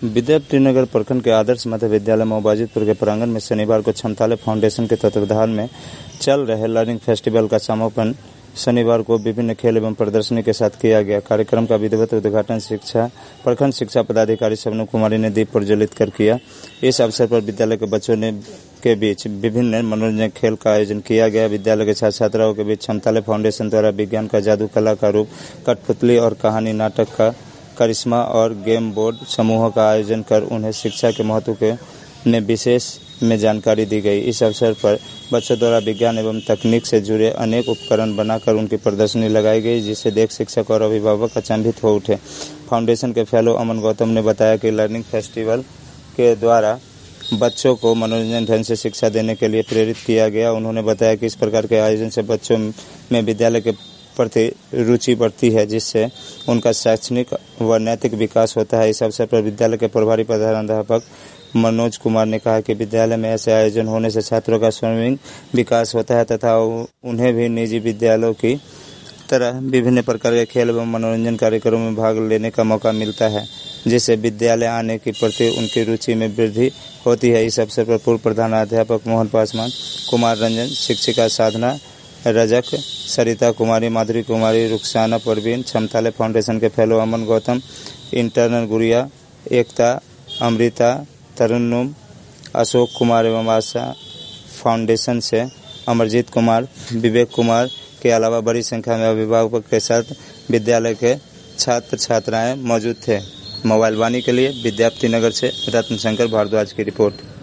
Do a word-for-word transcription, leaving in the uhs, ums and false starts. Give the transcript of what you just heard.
विद्यापतिनगर प्रखंड के आदर्श मध्य विद्यालय मऊबाजितपुर के प्रांगण में शनिवार को छमताले फाउंडेशन के तत्वावधान में चल रहे लर्निंग फेस्टिवल का समापन शनिवार को विभिन्न खेल एवं प्रदर्शनी के साथ किया गया। कार्यक्रम का विधिवत उद्घाटन शिक्षा प्रखंड शिक्षा पदाधिकारी शबनम कुमारी ने दीप प्रज्वलित कर किया। इस अवसर पर विद्यालय के बच्चों ने के बीच विभिन्न मनोरंजन खेल का आयोजन किया गया। विद्यालय के छात्र छात्राओं के बीच छमताले फाउंडेशन द्वारा विज्ञान का जादू, कला का रूप, कठपुतली और कहानी, नाटक का करिश्मा और गेम बोर्ड समूहों का आयोजन कर उन्हें शिक्षा के महत्व के ने विशेष में जानकारी दी गई। इस अवसर पर बच्चों द्वारा विज्ञान एवं तकनीक से जुड़े अनेक उपकरण बनाकर उनकी प्रदर्शनी लगाई गई, जिसे देख शिक्षक और अभिभावक अचंभित हो उठे। फाउंडेशन के फेलो अमन गौतम ने बताया कि लर्निंग फेस्टिवल के द्वारा बच्चों को मनोरंजन ढंग से शिक्षा देने के लिए प्रेरित किया गया। उन्होंने बताया कि इस प्रकार के आयोजन से बच्चों में विद्यालय के प्रति रुचि बढ़ती है, जिससे उनका शैक्षणिक व नैतिक विकास होता है। इस अवसर पर विद्यालय के प्रभारी प्रधानाध्यापक मनोज कुमार ने कहा कि विद्यालय में ऐसे आयोजन होने से छात्रों का स्वयं विकास होता है तथा उन्हें भी निजी विद्यालयों की तरह विभिन्न प्रकार के खेल एवं मनोरंजन कार्यक्रमों में भाग लेने का मौका मिलता है, जिससे विद्यालय आने के प्रति उनकी रुचि में वृद्धि होती है। इस अवसर पर पूर्व प्रधानाध्यापक मोहन पासवान, कुमार रंजन, शिक्षिका साधना रजक, सरिता कुमारी, माधुरी कुमारी, रुखसाना परवीन, छमताले फाउंडेशन के फेलो अमन गौतम, इंटर्नल गुड़िया, एकता, अमृता, तरुणुम, अशोक कुमार एवं आशा फाउंडेशन से अमरजीत कुमार, विवेक कुमार के अलावा बड़ी संख्या में अभिभावक के साथ विद्यालय के छात्र छात्राएं मौजूद थे। मोबाइल वाणी के लिए विद्यापतिनगर से रत्न शंकर भारद्वाज की रिपोर्ट।